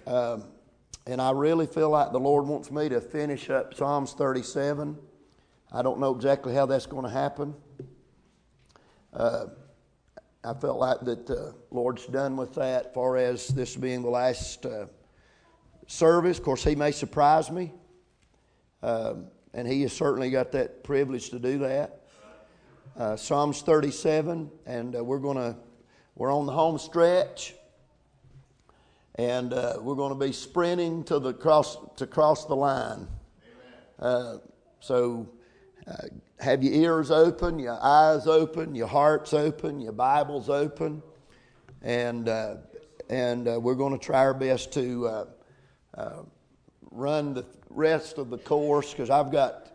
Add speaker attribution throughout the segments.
Speaker 1: And I really feel like the Lord wants me to finish up Psalms 37. I don't know exactly how that's going to happen. I felt like that the Lord's done with that as far as this being the last service. Of course, He may surprise me. And He has certainly got that privilege to do that. Psalms 37, and we're on the home stretch. And we're going to be sprinting to cross the line. So have your ears open, your eyes open, your hearts open, your Bibles open, and we're going to try our best to run the rest of the course, because I've got,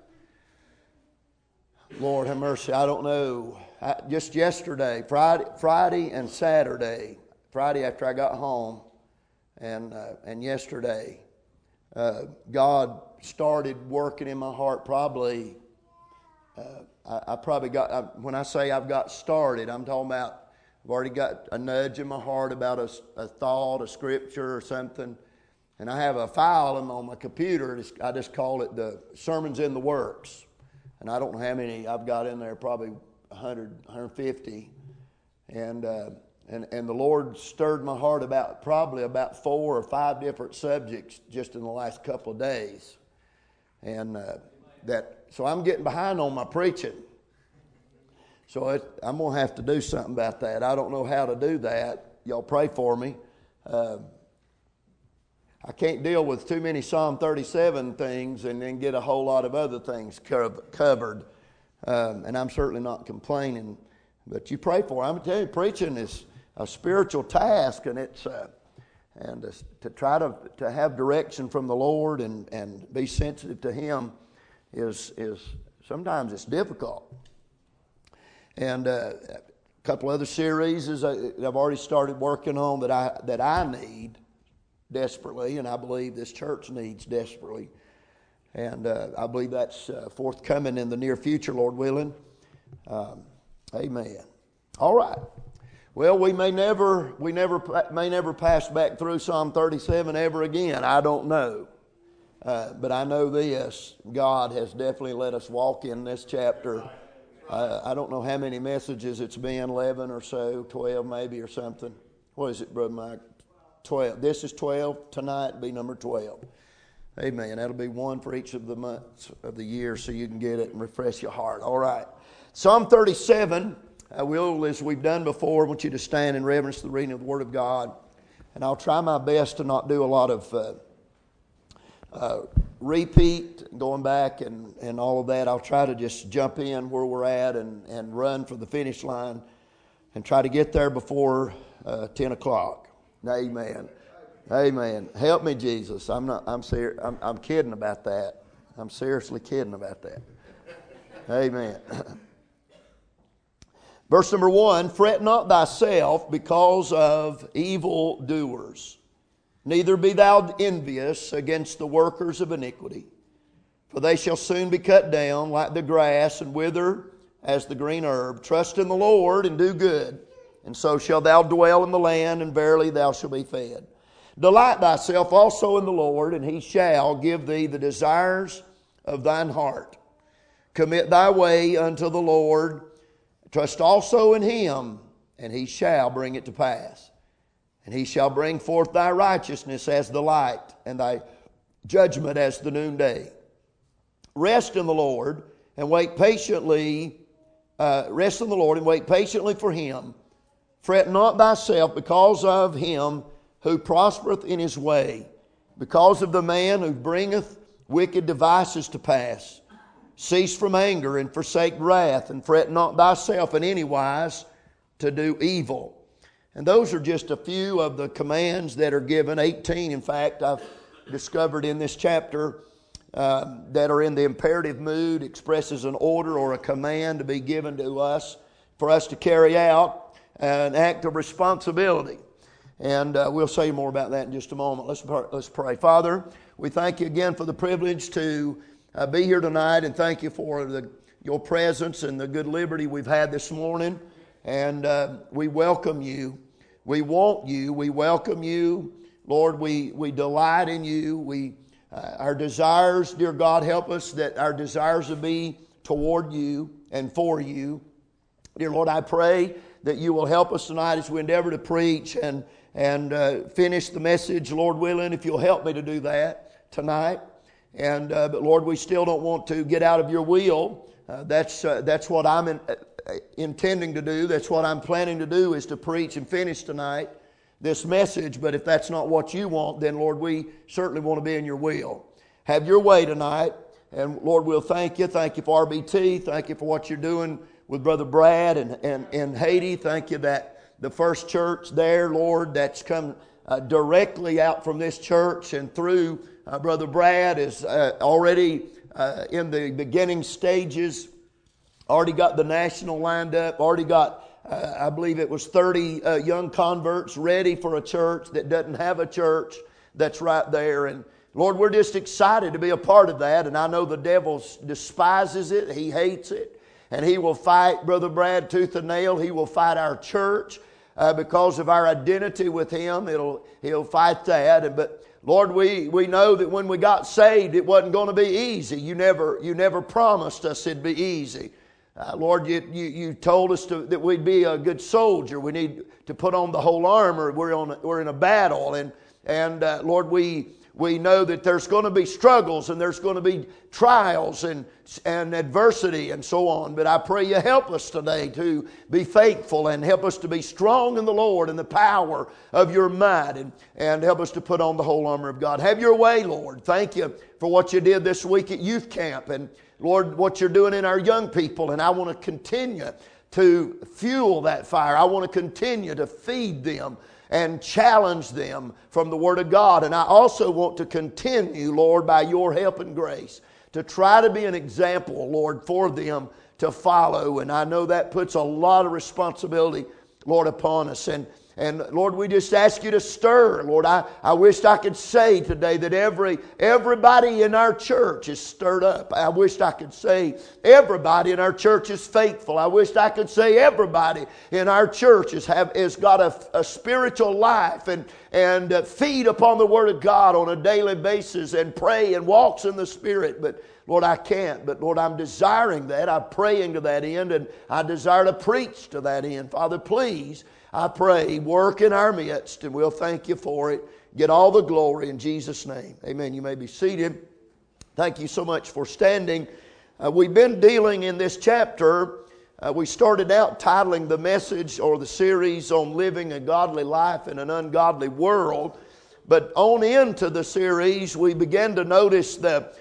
Speaker 1: Lord have mercy, I don't know. Just yesterday, Friday and Saturday, Friday after I got home, and yesterday, God started working in my heart. Probably, I probably got. When I say I've got started, I'm talking about I've already got a nudge in my heart about a thought, a scripture, or something. And I have a file on my computer. I just call it the Sermons in the Works. And I don't know how many I've got in there. Probably 100, 150, and the Lord stirred my heart about probably about 4 or 5 different subjects just in the last couple of days. And so I'm getting behind on my preaching. So I'm going to have to do something about that. I don't know how to do that. Y'all pray for me. I can't deal with too many Psalm 37 things and then get a whole lot of other things covered. And I'm certainly not complaining. But you pray for it. I'm telling you, preaching is a spiritual task, and it's to try to have direction from the Lord and be sensitive to Him is sometimes it's difficult. And a couple other series that I've already started working on that I need desperately, and I believe this church needs desperately, and I believe that's forthcoming in the near future, Lord willing. Amen. All right. Well, we may never pass back through Psalm 37 ever again. I don't know. But I know this. God has definitely let us walk in this chapter. I don't know how many messages it's been, 11 or so, 12 maybe or something. What is it, Brother Mike? 12. This is 12. Tonight will be number 12. Amen. That'll be one for each of the months of the year so you can get it and refresh your heart. All right. Psalm 37. I will, as we've done before, I want you to stand in reverence to the reading of the Word of God. And I'll try my best to not do a lot of repeat, going back and all of that. I'll try to just jump in where we're at and run for the finish line and try to get there before 10 o'clock. Amen. Amen. Help me, Jesus. I'm kidding about that. I'm seriously kidding about that. Amen. Verse number 1, fret not thyself because of evildoers, neither be thou envious against the workers of iniquity. For they shall soon be cut down like the grass and wither as the green herb. Trust in the Lord and do good, and so shalt thou dwell in the land, and verily thou shalt be fed. Delight thyself also in the Lord, and He shall give thee the desires of thine heart. Commit thy way unto the Lord. Trust also in Him, and He shall bring it to pass. And He shall bring forth thy righteousness as the light, and thy judgment as the noonday. Rest in the Lord, and wait patiently. Rest in the Lord, and wait patiently for Him. Fret not thyself because of him who prospereth in his way, because of the man who bringeth wicked devices to pass. Cease from anger and forsake wrath, and fret not thyself in any wise to do evil. And those are just a few of the commands that are given. 18, in fact, I've discovered in this chapter that are in the imperative mood, expresses an order or a command to be given to us for us to carry out an act of responsibility. And we'll say more about that in just a moment. Let's pray. Father, we thank you again for the privilege to be here tonight, and thank you for your presence and the good liberty we've had this morning. And we welcome you. We want you. We welcome you. Lord, we delight in you. Our desires, dear God, help us that our desires will be toward you and for you. Dear Lord, I pray that you will help us tonight as we endeavor to preach and finish the message, Lord willing, if you'll help me to do that tonight. But Lord, we still don't want to get out of your will. That's what I'm intending to do. That's what I'm planning to do, is to preach and finish tonight this message. But if that's not what you want, then Lord, we certainly want to be in your will. Have your way tonight. And Lord, we'll thank you. Thank you for RBT. Thank you for what you're doing with Brother Brad and Haiti. Thank you that the first church there, Lord, that's come directly out from this church and through Brother Brad is already in the beginning stages. Already got the national lined up. Already got I believe it was 30 young converts ready for a church that doesn't have a church that's right there. And Lord, we're just excited to be a part of that. And I know the devil despises it. He hates it. And he will fight Brother Brad tooth and nail. He will fight our church because of our identity with him. He'll fight that. But Lord, we know that when we got saved, it wasn't going to be easy. You never promised us it'd be easy. Lord, you told us that we'd be a good soldier. We need to put on the whole armor. We're in a battle, and Lord, we know that there's going to be struggles and there's going to be trials and adversity and so on. But I pray you help us today to be faithful and help us to be strong in the Lord and the power of your might, and help us to put on the whole armor of God. Have your way, Lord. Thank you for what you did this week at youth camp, and Lord, what you're doing in our young people. And I want to continue to fuel that fire. I want to continue to feed them and challenge them from the Word of God. And I also want to continue, Lord, by your help and grace, to try to be an example, Lord, for them to follow. And I know that puts a lot of responsibility, Lord, upon us. And Lord, we just ask you to stir. Lord, I wished I could say today that everybody in our church is stirred up. I wished I could say everybody in our church is faithful. I wished I could say everybody in our church has got a spiritual life and feed upon the Word of God on a daily basis and pray and walks in the Spirit. But Lord, I can't. But Lord, I'm desiring that. I'm praying to that end, and I desire to preach to that end. Father, please, I pray, work in our midst, and we'll thank you for it. Get all the glory in Jesus' name. Amen. You may be seated. Thank you so much for standing. We've been dealing in this chapter. We started out titling the message or the series on living a godly life in an ungodly world. But on into the series, we began to notice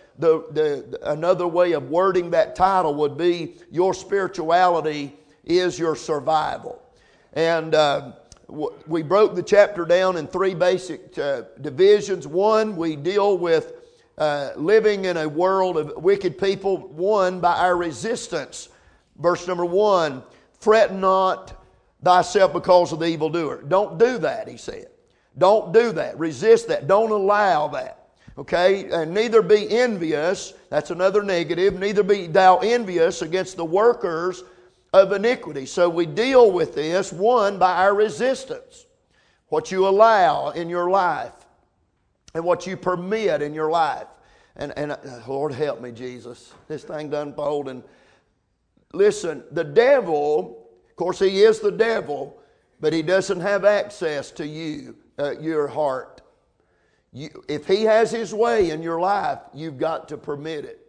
Speaker 1: another way of wording that title would be, Your Spirituality is Your Survival. And we broke the chapter down in three basic divisions. One, we deal with living in a world of wicked people. One, by our resistance. Verse number 1, fret not thyself because of the evildoer. Don't do that, he said. Don't do that. Resist that. Don't allow that. Okay? And neither be envious. That's another negative. Neither be thou envious against the workers of iniquity. So we deal with this, one, by our resistance. What you allow in your life and what you permit in your life. And Lord help me, Jesus. This thing done unfold. And listen, the devil, of course he is the devil, but he doesn't have access to you, your heart. If he has his way in your life, you've got to permit it.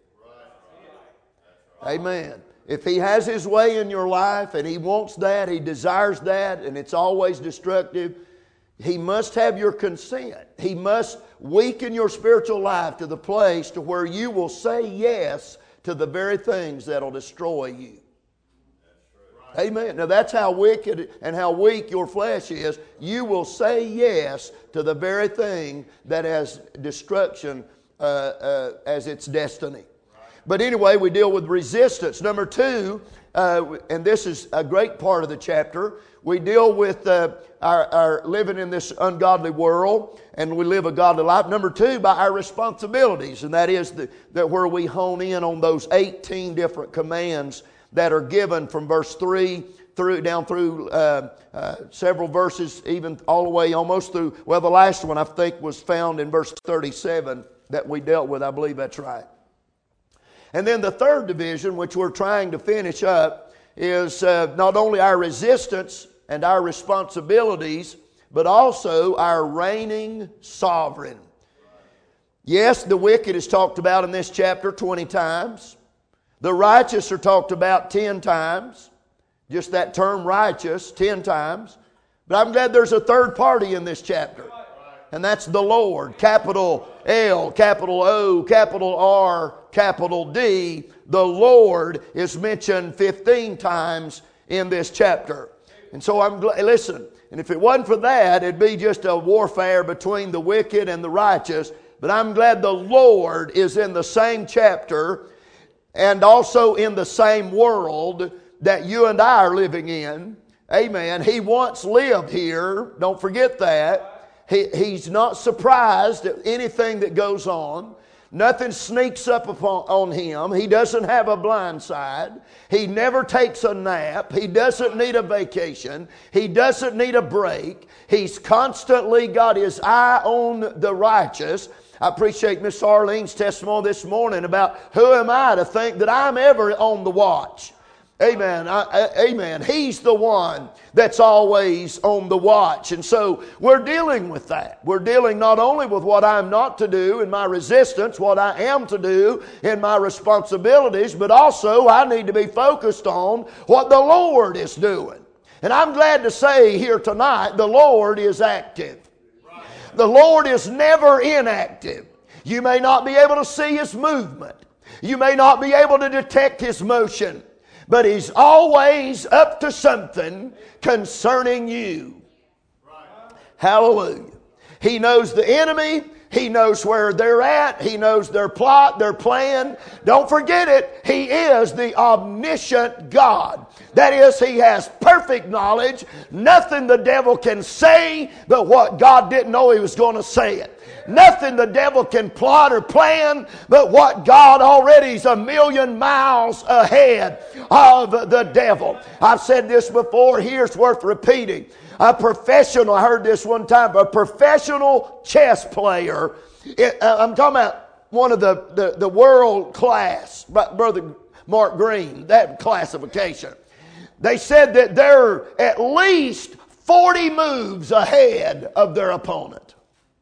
Speaker 1: Amen. If he has his way in your life and he wants that, he desires that, and it's always destructive, he must have your consent. He must weaken your spiritual life to the place to where you will say yes to the very things that'll destroy you. Amen. Now that's how wicked and how weak your flesh is. You will say yes to the very thing that has destruction as its destiny. But anyway, we deal with resistance. Number 2, and this is a great part of the chapter, we deal with our living in this ungodly world, and we live a godly life. Number 2, by our responsibilities, and that is that where we hone in on those 18 different commands that are given from verse 3 down through several verses, even all the way almost through, well, the last one I think was found in verse 37 that we dealt with. I believe that's right. And then the third division, which we're trying to finish up, is not only our resistance and our responsibilities, but also our reigning sovereign. Yes, the wicked is talked about in this chapter 20 times. The righteous are talked about 10 times. Just that term righteous 10 times. But I'm glad there's a third party in this chapter. And that's the Lord. Capital L, capital O, capital R, capital D. The Lord is mentioned 15 times in this chapter. And so I'm glad, listen, and if it wasn't for that, it'd be just a warfare between the wicked and the righteous. But I'm glad the Lord is in the same chapter and also in the same world that you and I are living in. Amen. He once lived here. Don't forget that. He's not surprised at anything that goes on. Nothing sneaks up on him. He doesn't have a blind side. He never takes a nap. He doesn't need a vacation. He doesn't need a break. He's constantly got his eye on the righteous. I appreciate Miss Arlene's testimony this morning about who am I to think that I'm ever on the watch. Amen. Amen. He's the one that's always on the watch. And so we're dealing with that. We're dealing not only with what I'm not to do in my resistance, what I am to do in my responsibilities, but also I need to be focused on what the Lord is doing. And I'm glad to say here tonight, the Lord is active. The Lord is never inactive. You may not be able to see His movement. You may not be able to detect His motion. But He's always up to something concerning you. Hallelujah. He knows the enemy. He knows where they're at. He knows their plot, their plan. Don't forget it. He is the omniscient God. That is, He has perfect knowledge. Nothing the devil can say but what God didn't know He was going to say it. Nothing the devil can plot or plan but what God already is a million miles ahead of the devil. I've said this before. Here's worth repeating. A professional, I heard this one time, a professional chess player. I'm talking about one of the world class, Brother Mark Green, that classification. They said that they're at least 40 moves ahead of their opponent.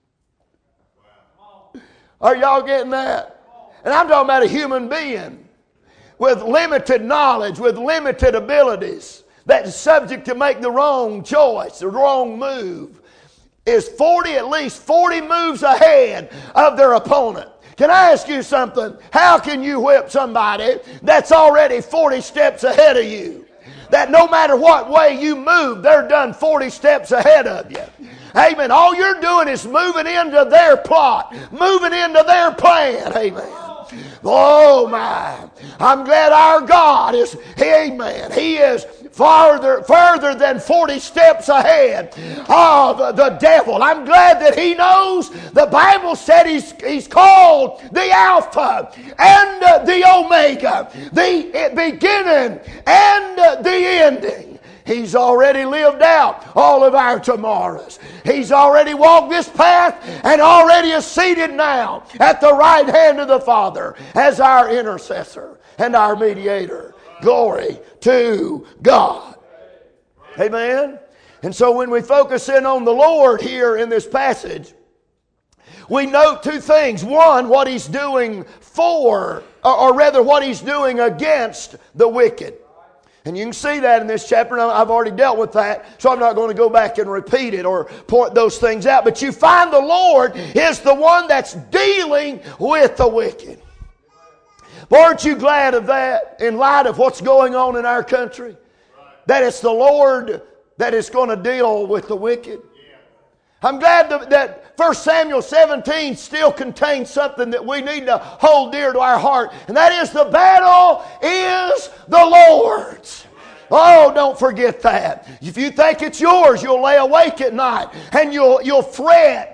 Speaker 1: Are y'all getting that? And I'm talking about a human being with limited knowledge, with limited abilities, that's subject to make the wrong choice, the wrong move, is at least 40 moves ahead of their opponent. Can I ask you something? How can you whip somebody that's already 40 steps ahead of you? That no matter what way you move, they're done 40 steps ahead of you. Amen. All you're doing is moving into their plot, moving into their plan. Amen. Oh my. I'm glad our God is, amen, He is further than 40 steps ahead of the devil. I'm glad that He knows. The Bible said He's called the Alpha and the Omega, the beginning and the ending. He's already lived out all of our tomorrows. He's already walked this path and already is seated now at the right hand of the Father as our intercessor and our mediator. Glory to God. Amen. And so when we focus in on the Lord here in this passage, we note two things. One, what He's doing for, or rather what He's doing against the wicked. And you can see that in this chapter. I've already dealt with that, so I'm not going to go back and repeat it or point those things out. But you find the Lord is the one that's dealing with the wicked. But aren't you glad of that in light of what's going on in our country? That it's the Lord that is going to deal with the wicked. I'm glad that 1 Samuel 17 still contains something that we need to hold dear to our heart. And that is the battle is the Lord's. Oh, don't forget that. If you think it's yours, you'll lay awake at night and you'll fret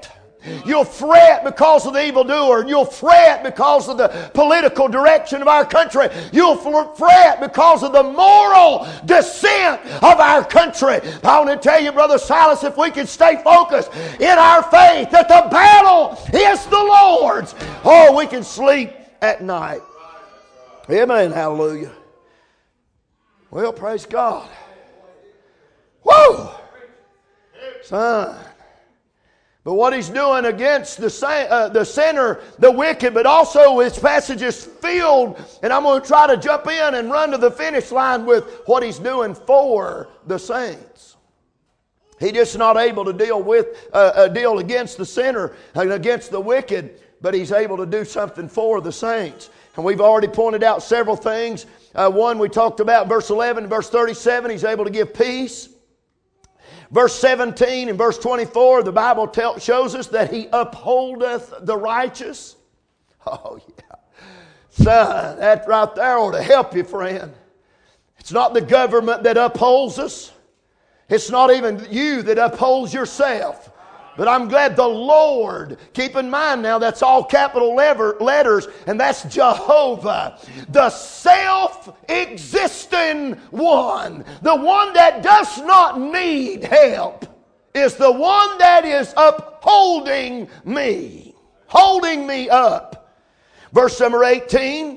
Speaker 1: You'll fret because of the evildoer. And you'll fret because of the political direction of our country. You'll fret because of the moral descent of our country. I want to tell you, Brother Silas, if we can stay focused in our faith that the battle is the Lord's, oh, we can sleep at night. Amen. Hallelujah. Well, praise God. Woo! Son. But what he's doing against the sinner, the wicked, but also his passage is filled, and I'm going to try to jump in and run to the finish line with what he's doing for the saints. He's just not able to deal against the sinner and against the wicked, but he's able to do something for the saints. And we've already pointed out several things. One we talked about, verse 11 and verse 37, he's able to give peace. Verse 17 and verse 24, the Bible shows us that he upholdeth the righteous. Oh, yeah. Son, that right there ought to help you, friend. It's not the government that upholds us. It's not even you that upholds yourself. But I'm glad the Lord, keep in mind now that's all capital letters, and that's Jehovah, the self-existing one, the one that does not need help, is the one that is upholding me, holding me up. Verse number 18,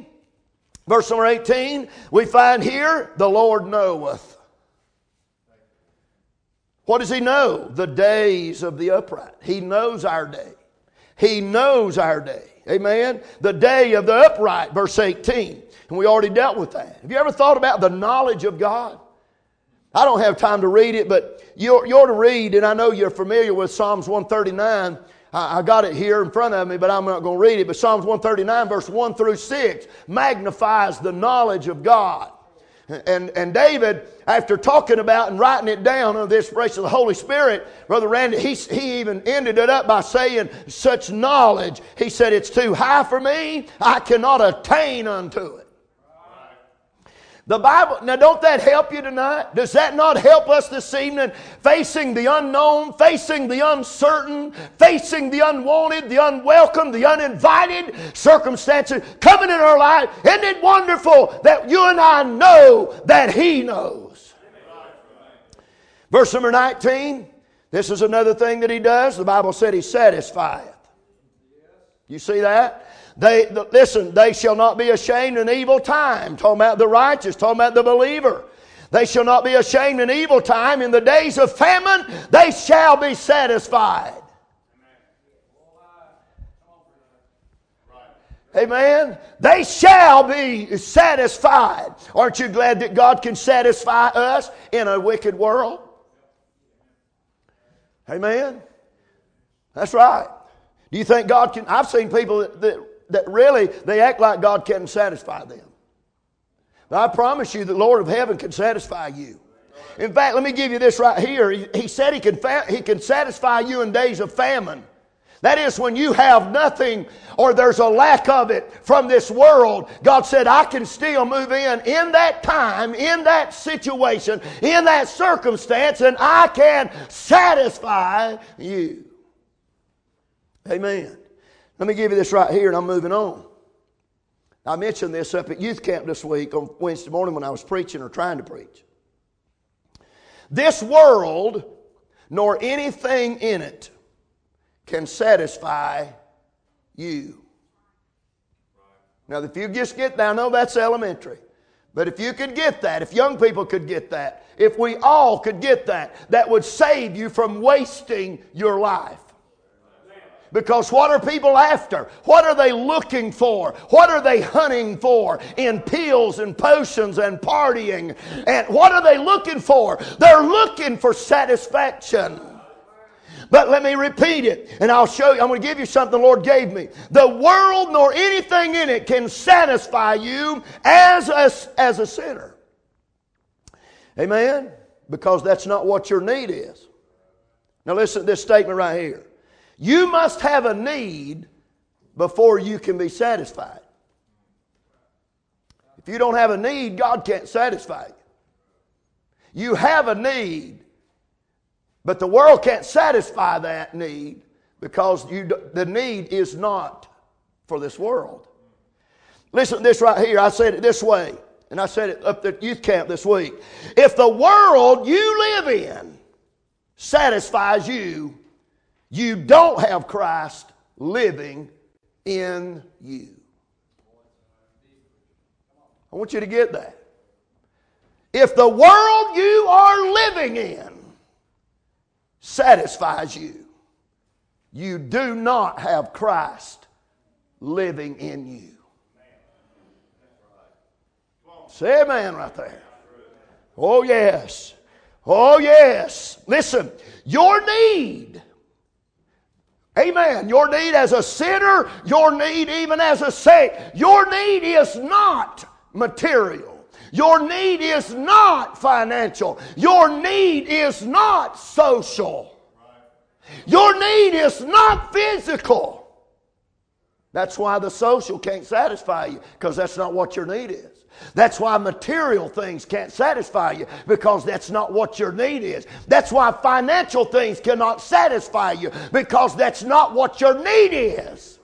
Speaker 1: we find here, the Lord knoweth. What does he know? The days of the upright. He knows our day. He knows our day. Amen? The day of the upright, verse 18. And we already dealt with that. Have you ever thought about the knowledge of God? I don't have time to read it, but you're to read, and I know you're familiar with Psalms 139. I got it here in front of me, but I'm not going to read it. But Psalms 139, verse 1 through 6, magnifies the knowledge of God. And David, after talking about and writing it down under the inspiration of the Holy Spirit, Brother Randy, he even ended it up by saying, such knowledge, he said, it's too high for me. I cannot attain unto it. The Bible, now don't that help you tonight? Does that not help us this evening? Facing the unknown, facing the uncertain, facing the unwanted, the unwelcome, the uninvited circumstances coming in our life. Isn't it wonderful that you and I know that He knows? Verse number 19, this is another thing that He does. The Bible said He satisfieth. You see that? Listen, they shall not be ashamed in evil time. Talking about the righteous, talking about the believer. They shall not be ashamed in evil time. In the days of famine, they shall be satisfied. Amen. They shall be satisfied. Aren't you glad that God can satisfy us in a wicked world? Amen. That's right. Do you think God can? I've seen people that really, they act like God can't satisfy them. But I promise you the Lord of heaven can satisfy you. In fact, let me give you this right here. He said He can satisfy you in days of famine. That is when you have nothing or there's a lack of it from this world. God said, I can still move in that time, in that situation, in that circumstance, and I can satisfy you. Amen. Let me give you this right here, and I'm moving on. I mentioned this up at youth camp this week on Wednesday morning when I was preaching or trying to preach. This world, nor anything in it, can satisfy you. Now, if you just get that, I know that's elementary. But if you could get that, if young people could get that, if we all could get that, that would save you from wasting your life. Because what are people after? What are they looking for? What are they hunting for in pills and potions and partying? And what are they looking for? They're looking for satisfaction. But let me repeat it, and I'll show you. I'm going to give you something the Lord gave me. The world nor anything in it can satisfy you as a sinner. Amen? Because that's not what your need is. Now listen to this statement right here. You must have a need before you can be satisfied. If you don't have a need, God can't satisfy you. You have a need, but the world can't satisfy that need. Because the need is not for this world. Listen to this right here. I said it this way, and I said it up at youth camp this week. If the world you live in satisfies you, you don't have Christ living in you. I want you to get that. If the world you are living in satisfies you, you do not have Christ living in you. Say amen right there. Oh yes. Oh yes. Listen, your need, amen, your need as a sinner, your need even as a saint, your need is not material. Your need is not financial. Your need is not social. Your need is not physical. That's why the social can't satisfy you, because that's not what your need is. That's why material things can't satisfy you, because that's not what your need is. That's why financial things cannot satisfy you, because that's not what your need is.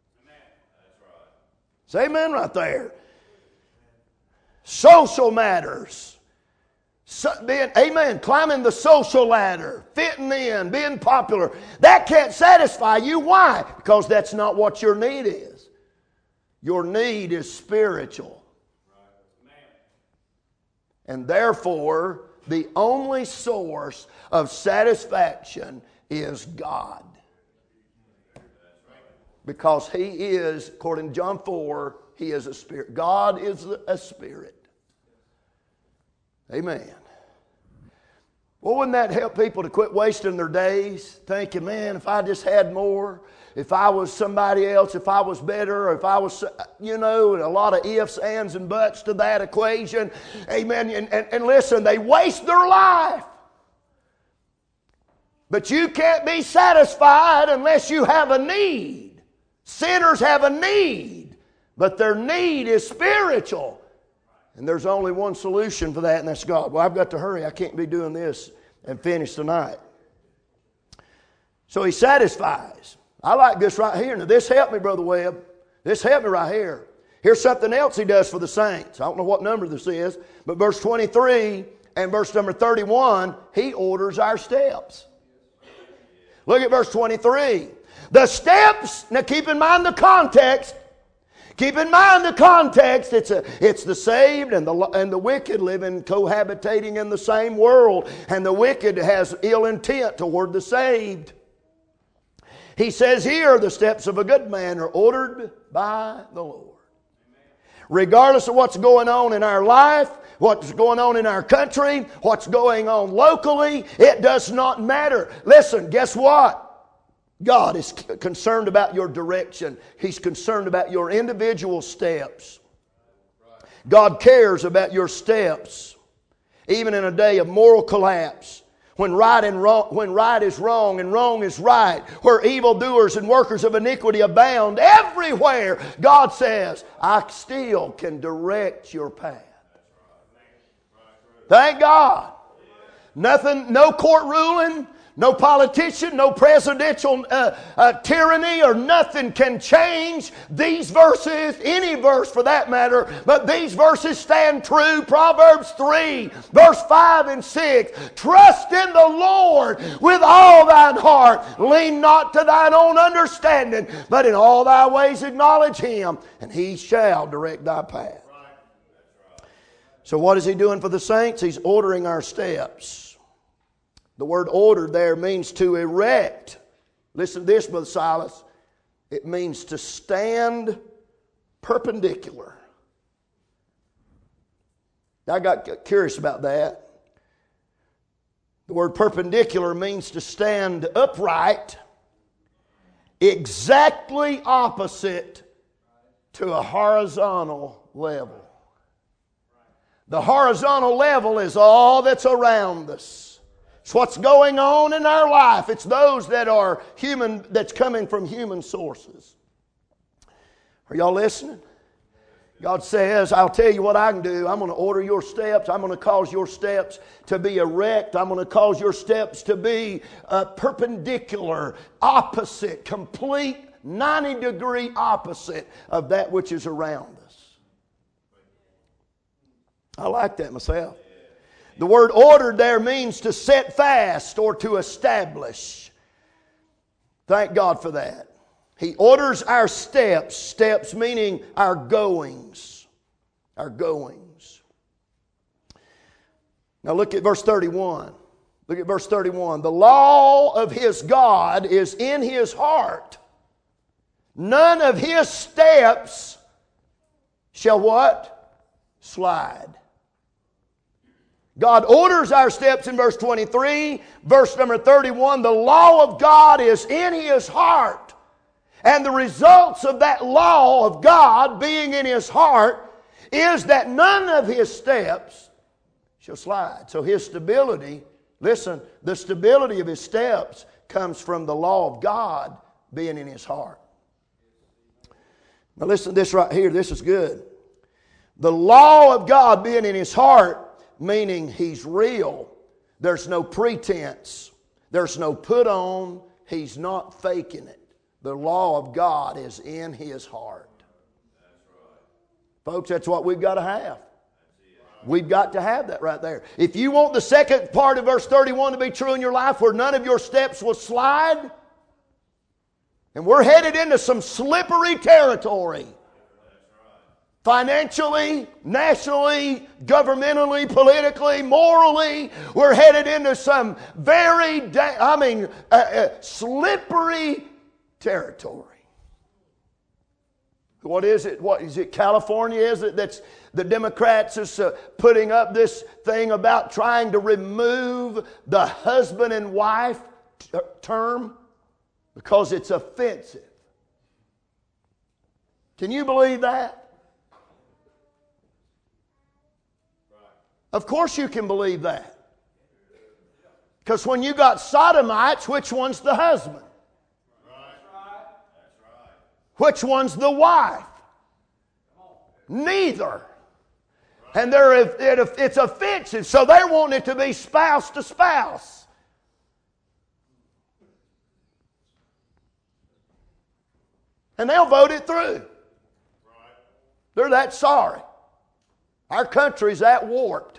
Speaker 1: Say amen right there. Social matters. Amen. Climbing the social ladder, fitting in, being popular. That can't satisfy you. Why? Because that's not what your need is. Your need is spiritual. And therefore, the only source of satisfaction is God. Because He is, according to John 4, He is a spirit. God is a spirit. Amen. Well, wouldn't that help people to quit wasting their days thinking, man, if I just had more, if I was somebody else, if I was better, or if I was, a lot of ifs, ands, and buts to that equation. Amen. And listen, they waste their life. But you can't be satisfied unless you have a need. Sinners have a need, but their need is spiritual. And there's only one solution for that, and that's God. Well, I've got to hurry. I can't be doing this and finish tonight. So He satisfies. I like this right here. Now, this helped me, Brother Webb. This helped me right here. Here's something else He does for the saints. I don't know what number this is, but verse 23 and verse number 31, He orders our steps. Look at verse 23. The steps, now keep in mind the context. Keep in mind the context. It's the saved and the wicked living, cohabitating in the same world. And the wicked has ill intent toward the saved. He says here, the steps of a good man are ordered by the Lord. Regardless of what's going on in our life, what's going on in our country, what's going on locally, it does not matter. Listen, guess what? God is concerned about your direction. He's concerned about your individual steps. God cares about your steps. Even in a day of moral collapse, when right is wrong and wrong is right, where evildoers and workers of iniquity abound everywhere, God says, I still can direct your path. Thank God. Nothing, no court ruling, no politician, no presidential tyranny or nothing can change these verses, any verse for that matter, but these verses stand true. Proverbs 3, verse 5 and 6. Trust in the Lord with all thine heart. Lean not to thine own understanding, but in all thy ways acknowledge Him, and He shall direct thy path. So what is He doing for the saints? He's ordering our steps. The word ordered there means to erect. Listen to this, Brother Silas. It means to stand perpendicular. I got curious about that. The word perpendicular means to stand upright, exactly opposite to a horizontal level. The horizontal level is all that's around us. It's what's going on in our life. It's those that are human, that's coming from human sources. Are y'all listening? God says, I'll tell you what I can do. I'm going to order your steps. I'm going to cause your steps to be erect. I'm going to cause your steps to be perpendicular, opposite, complete, 90-degree opposite of that which is around us. I like that myself. The word ordered there means to set fast or to establish. Thank God for that. He orders our steps, steps meaning our goings. Our goings. Now look at verse 31. Look at verse 31. The law of his God is in his heart. None of his steps shall what? Slide. God orders our steps in verse 23. Verse number 31, the law of God is in his heart. And the results of that law of God being in his heart is that none of his steps shall slide. So his stability, listen, the stability of his steps comes from the law of God being in his heart. Now listen to this right here. This is good. The law of God being in his heart, meaning he's real. There's no pretense. There's no put on. He's not faking it. The law of God is in his heart. Folks, that's what we've got to have. We've got to have that right there. If you want the second part of verse 31 to be true in your life, where none of your steps will slide, and we're headed into some slippery territory. Financially, nationally, governmentally, politically, morally, we're headed into some very, slippery territory. What is it? What is it? California, is it? That's the Democrats is putting up this thing about trying to remove the husband and wife term because it's offensive. Can you believe that? Of course you can believe that. Because when you got sodomites, which one's the husband? Which one's the wife? Neither. And it's offensive, so they're wanting it to be spouse to spouse. And they'll vote it through. They're that sorry. Our country's that warped.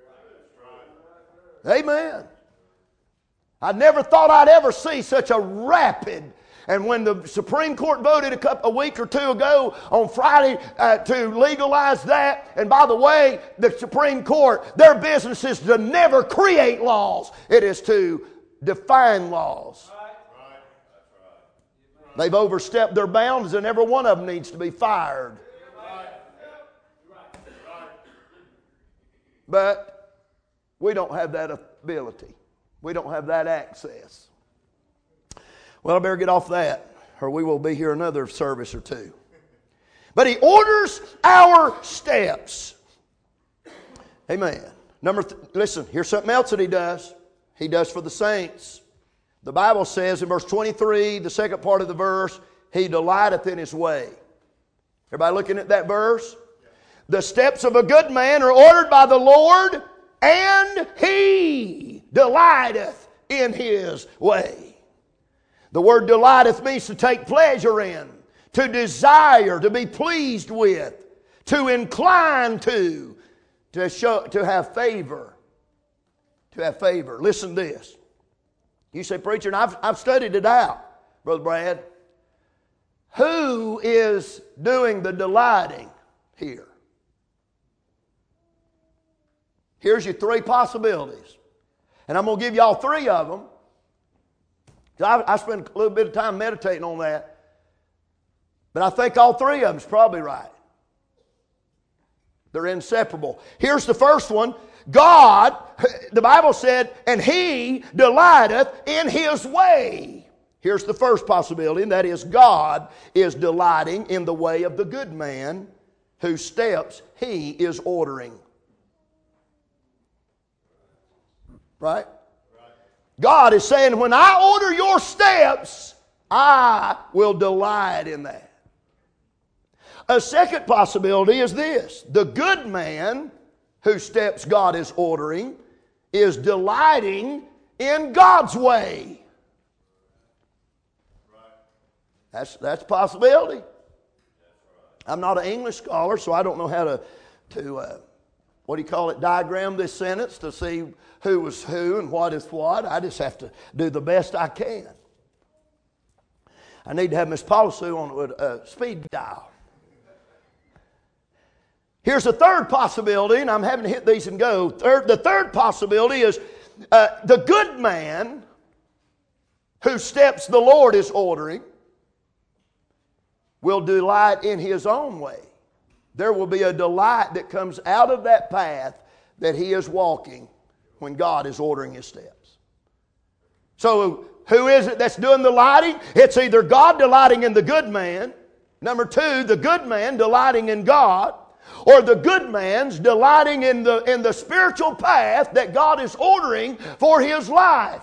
Speaker 1: Amen. I never thought I'd ever see such a rapid. And when the Supreme Court voted a week or two ago on Friday to legalize that, and by the way, the Supreme Court, their business is to never create laws. It is to define laws. They've overstepped their bounds, and every one of them needs to be fired. But we don't have that ability. We don't have that access. Well, I better get off that, or we will be here another service or two. But he orders our steps. Amen. Listen, here's something else that he does. He does for the saints. The Bible says in verse 23, the second part of the verse, he delighteth in his way. Everybody looking at that verse? The steps of a good man are ordered by the Lord, and he delighteth in his way. The word delighteth means to take pleasure in, to desire, to be pleased with, to incline to have favor. To have favor. Listen to this. You say, preacher, and I've studied it out, Brother Brad. Who is doing the delighting here? Here's your three possibilities. And I'm going to give y'all three of them. I spent a little bit of time meditating on that. But I think all three of them is probably right. They're inseparable. Here's the first one. God, the Bible said, and he delighteth in his way. Here's the first possibility, and that is God is delighting in the way of the good man whose steps he is ordering. Right? God is saying, when I order your steps, I will delight in that. A second possibility is this: the good man whose steps God is ordering is delighting in God's way. That's a possibility. I'm not an English scholar, so I don't know how to what do you call it, diagram this sentence to see who was who and what is what. I just have to do the best I can. I need to have Miss Paula Sue on a speed dial. Here's a third possibility, and I'm having to hit these and go. The third possibility is the good man whose steps the Lord is ordering will delight in his own way. There will be a delight that comes out of that path that he is walking when God is ordering his steps. So who is it that's doing the delighting? It's either God delighting in the good man, number two, the good man delighting in God, or the good man's delighting in the spiritual path that God is ordering for his life.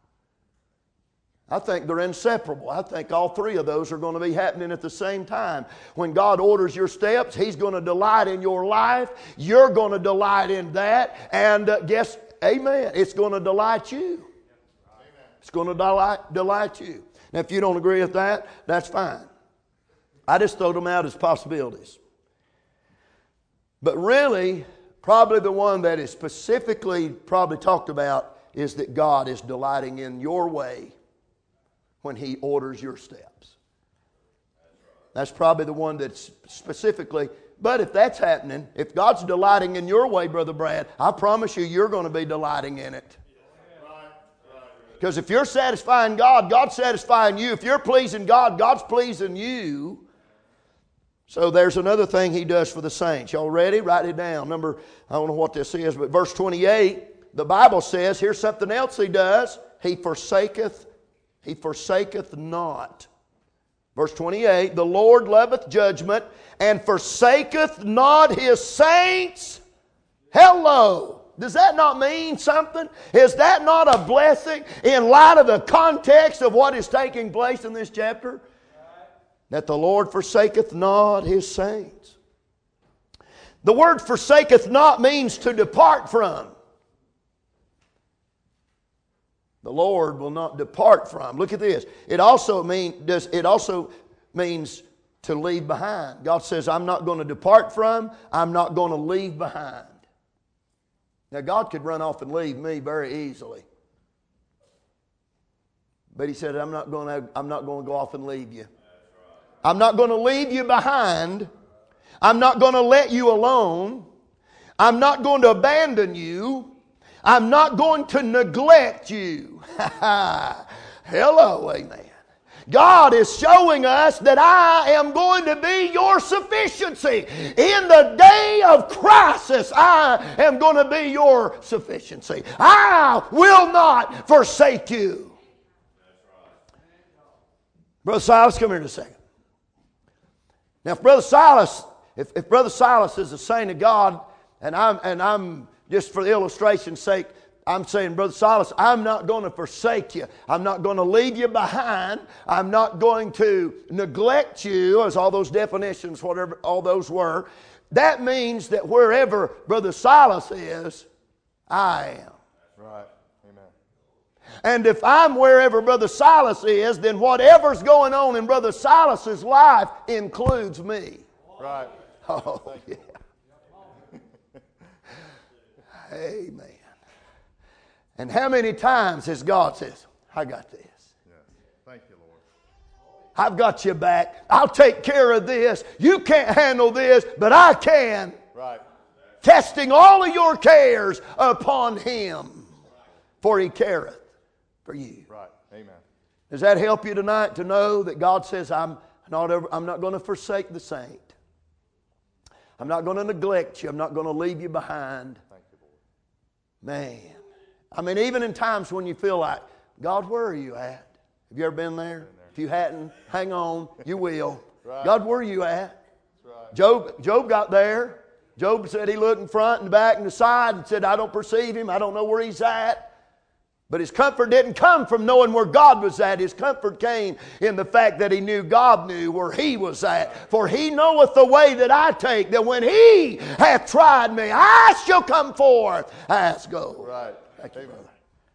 Speaker 1: I think they're inseparable. I think all three of those are going to be happening at the same time. When God orders your steps, He's going to delight in your life. You're going to delight in that. And amen, it's going to delight you. It's going to delight you. Now, if you don't agree with that, that's fine. I just throw them out as possibilities. But really, probably the one that is specifically probably talked about is that God is delighting in your way when He orders your steps. That's probably the one that's specifically, but if that's happening, if God's delighting in your way, Brother Brad, I promise you, you're going to be delighting in it. Because if you're satisfying God, God's satisfying you. If you're pleasing God, God's pleasing you. So there's another thing He does for the saints. Y'all ready? Write it down. I don't know what this is, but verse 28, the Bible says, here's something else He does. He forsaketh not. Verse 28, the Lord loveth judgment and forsaketh not His saints. Hello. Does that not mean something? Is that not a blessing in light of the context of what is taking place in this chapter? That the Lord forsaketh not His saints. The word forsaketh not means to depart from. The Lord will not depart from. Look at this. It also means to leave behind. God says, I'm not going to depart from, I'm not going to leave behind. Now, God could run off and leave me very easily. But He said, I'm not going to go off and leave you. I'm not going to leave you behind. I'm not going to let you alone. I'm not going to abandon you. I'm not going to neglect you. Hello, amen. God is showing us that I am going to be your sufficiency. In the day of crisis, I am going to be your sufficiency. I will not forsake you. Brother Silas, come here in a second. Now, if Brother Silas is a saint of God, and I'm just for the illustration's sake, I'm saying, Brother Silas, I'm not going to forsake you. I'm not going to leave you behind. I'm not going to neglect you, as all those definitions, whatever all those were. That means that wherever Brother Silas is, I am.
Speaker 2: Right. Amen.
Speaker 1: And if I'm wherever Brother Silas is, then whatever's going on in Brother Silas's life includes me.
Speaker 2: Right.
Speaker 1: Oh, yeah. Amen. And how many times has God says, I got this.
Speaker 2: Yeah. Thank you, Lord.
Speaker 1: I've got you back. I'll take care of this. You can't handle this, but I can.
Speaker 2: Right.
Speaker 1: Casting all of your cares upon Him, for He careth for you.
Speaker 2: Right. Amen.
Speaker 1: Does that help you tonight to know that God says, I'm not going to forsake the saint. I'm not going to neglect you. I'm not going to leave you behind.
Speaker 2: Thank you, Lord.
Speaker 1: Man. I mean, even in times when you feel like, God, where are you at? Have you ever been there? If you hadn't, hang on. You will.
Speaker 2: Right.
Speaker 1: God, where are you at?
Speaker 2: Right.
Speaker 1: Job got there. Job said he looked in front and back and the side and said, I don't perceive Him. I don't know where He's at. But his comfort didn't come from knowing where God was at. His comfort came in the fact that he knew God knew where he was at. For he knoweth the way that I take, that when he hath tried me, I shall come forth as gold.
Speaker 2: Right.
Speaker 1: Thank you, brother.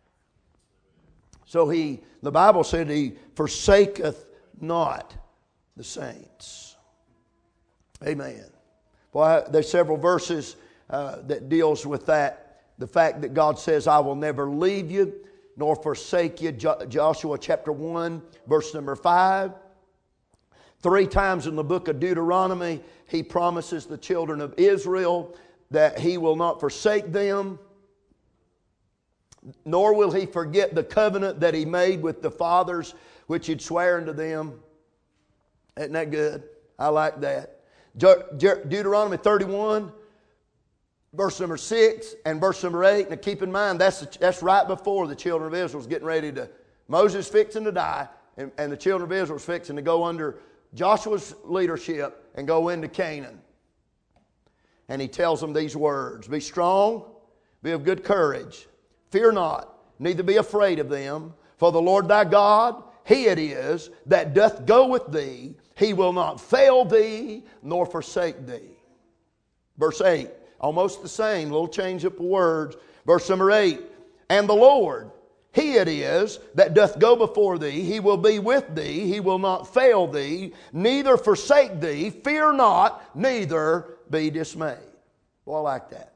Speaker 1: So the Bible said he forsaketh not the saints. Amen. Well, there's several verses that deals with that. The fact that God says, I will never leave you nor forsake you. Joshua chapter 1, verse number 5. 3 times in the book of Deuteronomy, he promises the children of Israel that he will not forsake them, nor will he forget the covenant that he made with the fathers, which he'd swear unto them. Isn't that good? I like that. Deuteronomy 31, verse number 6 and verse number 8. Now keep in mind, that's right before the children of Israel was getting ready to, Moses fixing to die, and the children of Israel was fixing to go under Joshua's leadership and go into Canaan. And he tells them these words, be strong, be of good courage, fear not, neither be afraid of them, for the Lord thy God, He it is that doth go with thee, He will not fail thee, nor forsake thee. Verse 8. Almost the same, little change up of words. Verse number 8. And the Lord, He it is that doth go before thee. He will be with thee. He will not fail thee, neither forsake thee. Fear not, neither be dismayed. Boy, I like that.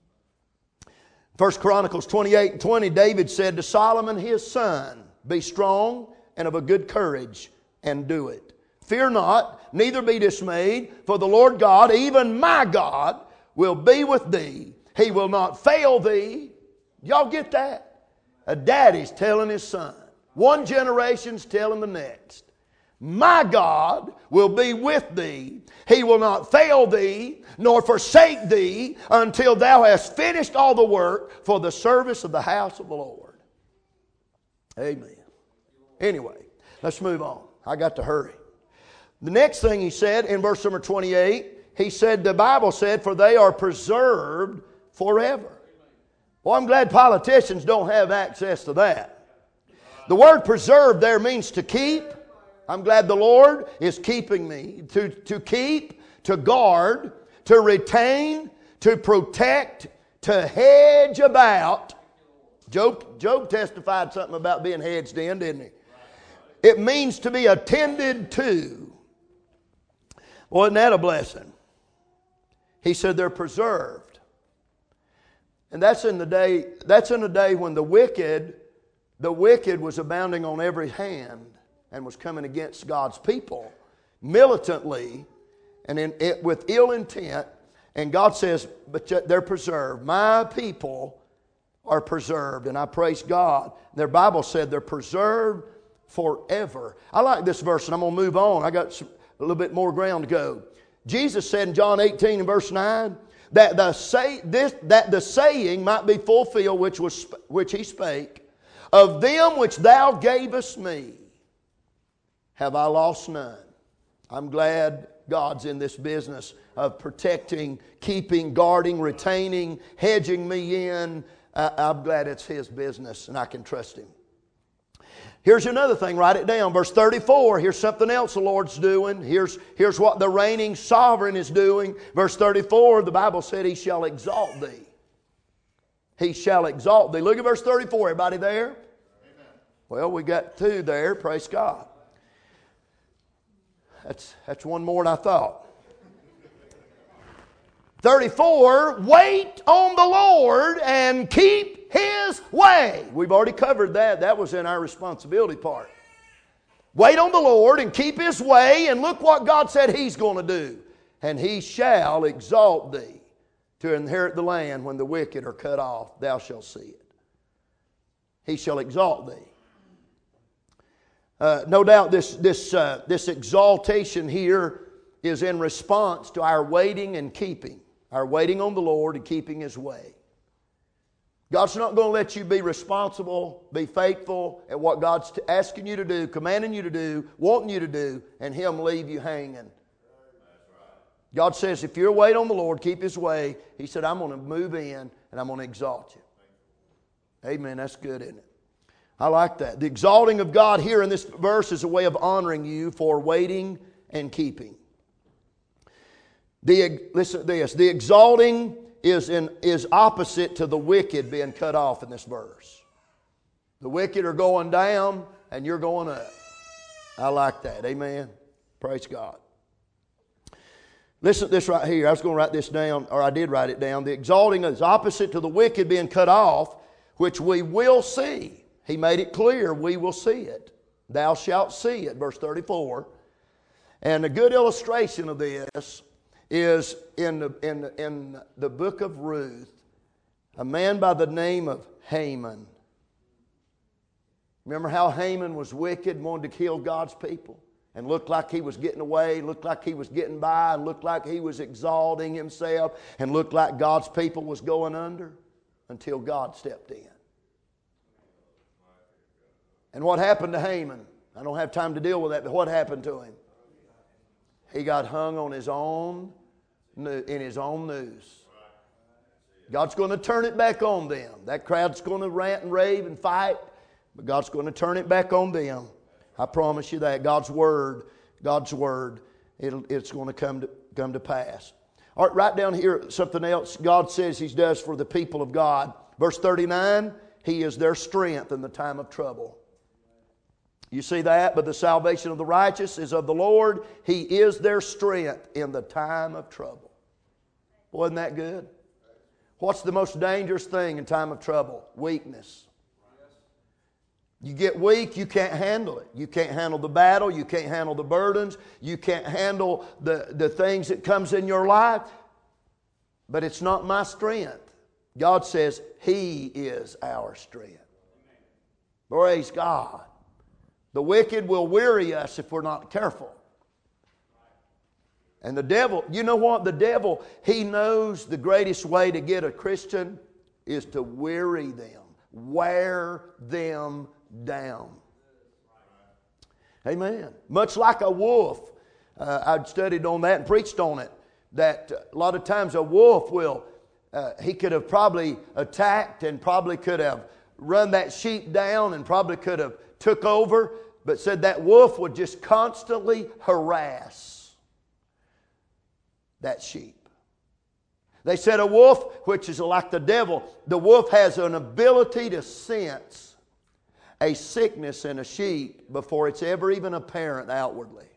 Speaker 1: 1 Chronicles 28:20, David said to Solomon his son, be strong and of a good courage, and do it. Fear not, neither be dismayed, for the Lord God, even my God, will be with thee. He will not fail thee. Y'all get that? A daddy's telling his son. One generation's telling the next. My God will be with thee. He will not fail thee, nor forsake thee, until thou hast finished all the work for the service of the house of the Lord. Amen. Anyway, let's move on. I got to hurry. The next thing he said in verse number 28, he said, the Bible said, for they are preserved forever. Well, I'm glad politicians don't have access to that. The word preserved there means to keep. I'm glad the Lord is keeping me. To keep, to guard, to retain, to protect, to hedge about. Job testified something about being hedged in, didn't he? It means to be attended to. Wasn't that a blessing? He said they're preserved. And that's in the day when the wicked was abounding on every hand and was coming against God's people militantly and with ill intent. And God says, but they're preserved. My people are preserved. And I praise God. Their Bible said they're preserved forever. I like this verse, and I'm going to move on. I got a little bit more ground to go. Jesus said in John 18 and verse 9 that the saying might be fulfilled which He spake, of them which Thou gavest me have I lost none. I'm glad God's in this business of protecting, keeping, guarding, retaining, hedging me in. I'm glad it's His business and I can trust Him. Here's another thing, write it down. Verse 34, here's something else the Lord's doing. Here's what the reigning sovereign is doing. Verse 34, the Bible said He shall exalt thee. He shall exalt thee. Look at verse 34, everybody there? Amen. Well, we got 2 there, praise God. That's one more than I thought. 34, wait on the Lord and keep His way. We've already covered that. That was in our responsibility part. Wait on the Lord and keep His way, and look what God said He's going to do. And He shall exalt thee to inherit the land when the wicked are cut off. Thou shalt see it. He shall exalt thee. No doubt this exaltation here is in response to our waiting and keeping. Our waiting on the Lord and keeping His way. God's not going to let you be responsible, be faithful at what God's asking you to do, commanding you to do, wanting you to do, and Him leave you hanging. God says, if you're wait on the Lord, keep His way, He said, I'm going to move in and I'm going to exalt you. Amen. That's good, isn't it? I like that. The exalting of God here in this verse is a way of honoring you for waiting and keeping. Listen to this. The exalting is opposite to the wicked being cut off in this verse. The wicked are going down and you're going up. I like that. Amen. Praise God. Listen to this right here. I was going to write this down, or I did write it down. The exalting is opposite to the wicked being cut off, which we will see. He made it clear we will see it. Thou shalt see it, verse 34. And a good illustration of this is in the book of Ruth, a man by the name of Haman. Remember how Haman was wicked and wanted to kill God's people? And looked like he was getting away, looked like he was getting by, and looked like he was exalting himself, and looked like God's people was going under until God stepped in. And what happened to Haman? I don't have time to deal with that, but what happened to him? He got hung on his own, in his own noose. God's going to turn it back on them. That crowd's going to rant and rave and fight, but God's going to turn it back on them. I promise you that. God's Word, it's going to come to pass. All right, write down here something else God says He does for the people of God. Verse 39, He is their strength in the time of trouble. You see that? But the salvation of the righteous is of the Lord. He is their strength in the time of trouble. Wasn't that good? What's the most dangerous thing in time of trouble? Weakness. You get weak, you can't handle it. You can't handle the battle. You can't handle the burdens. You can't handle the things that comes in your life. But it's not my strength. God says He is our strength. Praise God. The wicked will weary us if we're not careful. And the devil, you know what? The devil, he knows the greatest way to get a Christian is to weary them, wear them down. Amen. Much like a wolf. I'd studied on that and preached on it. That a lot of times a wolf will, he could have probably attacked and probably could have run that sheep down and probably could have took over. But said that wolf would just constantly harass that sheep. They said a wolf, which is like the devil, the wolf has an ability to sense a sickness in a sheep before it's ever even apparent outwardly.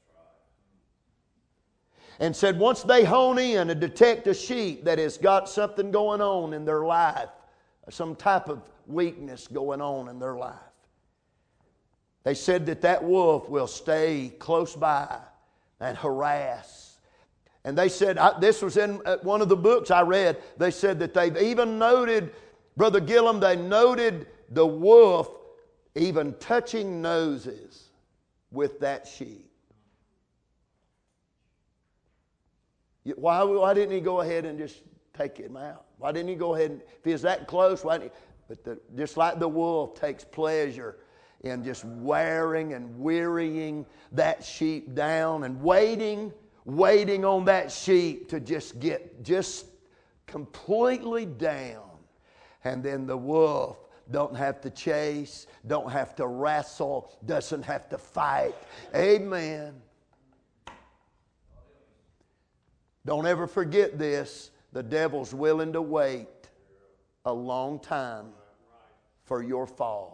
Speaker 1: And said once they hone in and detect a sheep that has got something going on in their life, some type of weakness going on in their life, they said that wolf will stay close by and harass. And they said, this was in one of the books I read, they said that they've even noted, Brother Gillum, they noted the wolf even touching noses with that sheep. Why didn't he go ahead and just take him out? Why didn't he go ahead and, if he was that close, why didn't he? But just like the wolf takes pleasure in just wearing and wearying that sheep down and waiting on that sheep to just get just completely down. And then the wolf don't have to chase, don't have to wrestle, doesn't have to fight. Amen. Don't ever forget this. The devil's willing to wait a long time for your fall.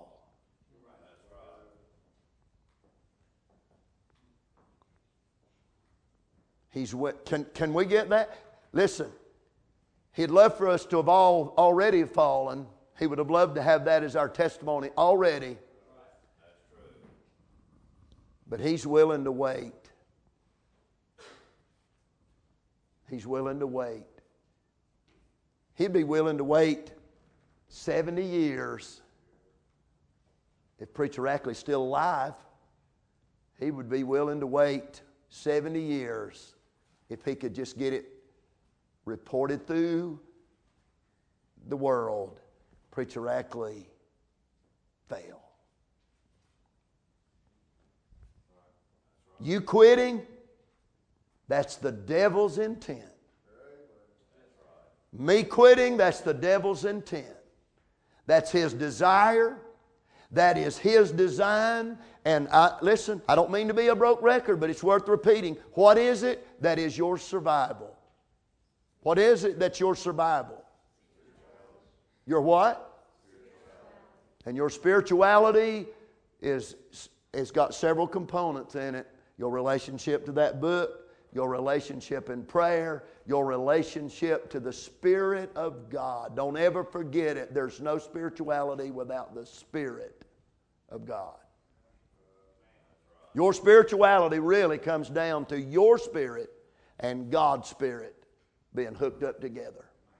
Speaker 1: Can we get that? Listen, He'd love for us to have already fallen. He would have loved to have that as our testimony already. But He's willing to wait. He's willing to wait. He'd be willing to wait 70 years. If Preacher Ackley's still alive, he would be willing to wait 70 years if he could just get it reported through the world. Preacher Ackley fell. You quitting, that's the devil's intent. Me quitting, that's the devil's intent. That's his desire. That is His design. And listen, I don't mean to be a broke record, but it's worth repeating. What is it that is your survival? What is it that's your survival? Your what? And your spirituality has got several components in it. Your relationship to that book, your relationship in prayer, your relationship to the Spirit of God. Don't ever forget it. There's no spirituality without the Spirit of God. Your spirituality really comes down to your spirit and God's Spirit being hooked up together.